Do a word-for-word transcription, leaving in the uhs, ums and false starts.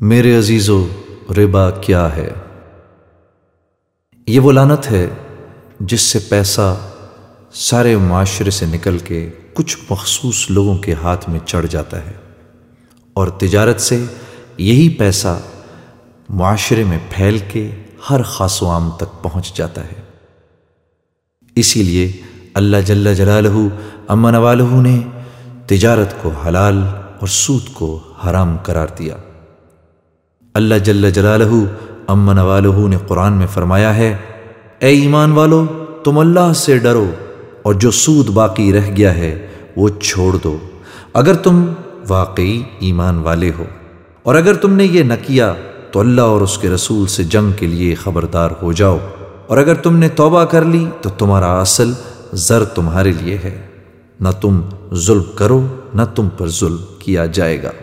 मेरे अजीज़ो, रिबा क्या है? ये वो लानत है जिससे पैसा सारे माशरे से निकल के कुछ मखसूस लोगों के हाथ में चढ़ जाता है और तिजारत से यही पैसा माशरे में फैल के हर खासो आम तक पहुंच जाता है। इसीलिए अल्लाह जल्ल जलालहू अम्मा नवालहू ने तिजारत को हलाल और सूद को हराम करार दिया। अल्लाह जल्ल जलालहू अम्मा नवालहू ने कुरान में फरमाया है, ए ईमान वालो, तुम अल्लाह से डरो और जो सूद बाकी रह गया है वो छोड़ दो, अगर तुम वाकई ईमान वाले हो। और अगर तुमने ये न किया तो अल्लाह और उसके रसूल से जंग के लिए खबरदार हो जाओ, और अगर तुमने तौबा कर ली तो तुम्हारा असल जर तुम्हारे लिए है। न तुम जुल्म करो, न तुम पर जुल्म किया जाएगा।